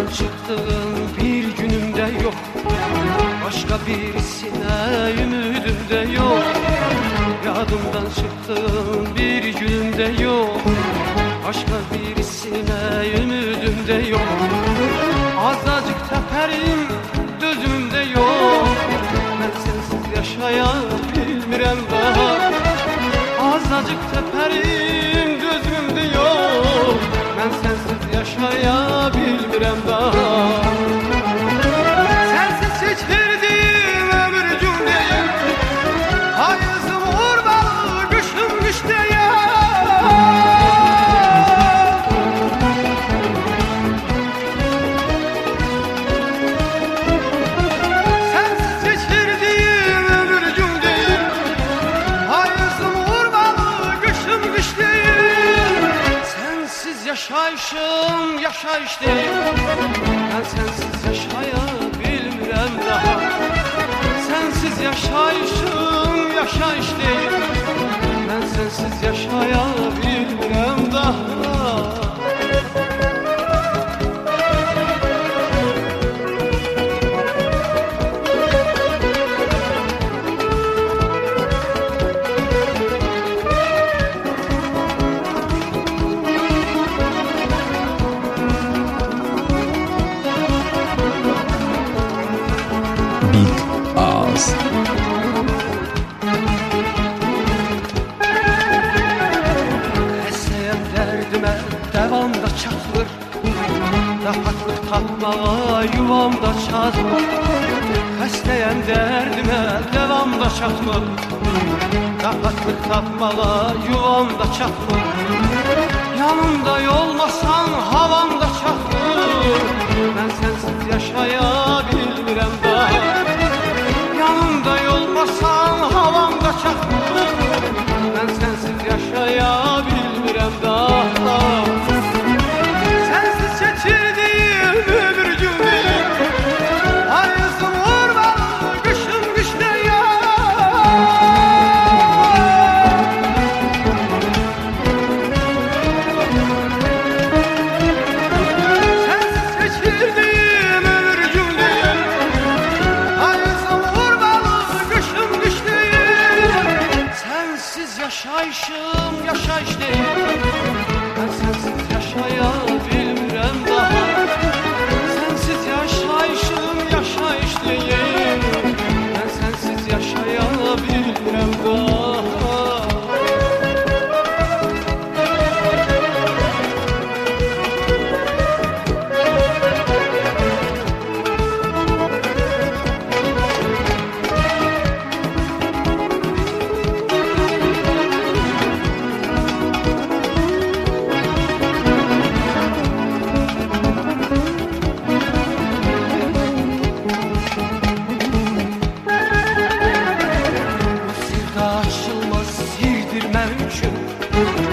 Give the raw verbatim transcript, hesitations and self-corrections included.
Yadımdan çıktığın bir günümde yok, başka birisine ümüdüm de yok. Yadımdan çıktığın bir günümde yok, başka birisine ümüdüm de yok. Azıcık teperim gözümde yok, ben sensiz yaşayabilmirem daha. Azıcık teperim gözümde yok, ben sensiz yaşayabilmirem daha. Sensiz geçirdiğim ömür gün değil, hayızım vurmalı kışım kış değil. Sensiz geçirdiğim ömür gün değil, hayızım vurmalı kışım kış değil. Sensiz yaşayışım yaşayış değil, ben sensiz yaşayabilmirem daha. Sensiz yaşayışım yaşayış değil, ben sensiz yaşayabilmirem daha. Big Ağız. Eseyem derdime devamda çatılır, rahatlık tapmağa yuvamda çatılır. Hastayem derdime devamda çatılır, rahatlık tapmağa yuvamda çatılır. Yanımda olmasan havamda çatılır, ben sensiz yaşayabilmirem daha. Yanımda olmasan havamda çatılır, ben sensiz yaşayabilmirem daha. Sensiz geçirdiğim ömür gün değil, hayızım vurmalı kışım kış değil. Sensiz geçirdiğim ömür gün değil, hayızım vurmalı kışım kış değil. Sensiz yaşayışım yaşayış değil, ben sensiz yaşayabilmirem daha. Sensiz yaşayışım yaşayış değil, ben sensiz yaşayabilmirem daha. Bu sirde açılmaz sirdir mümkün,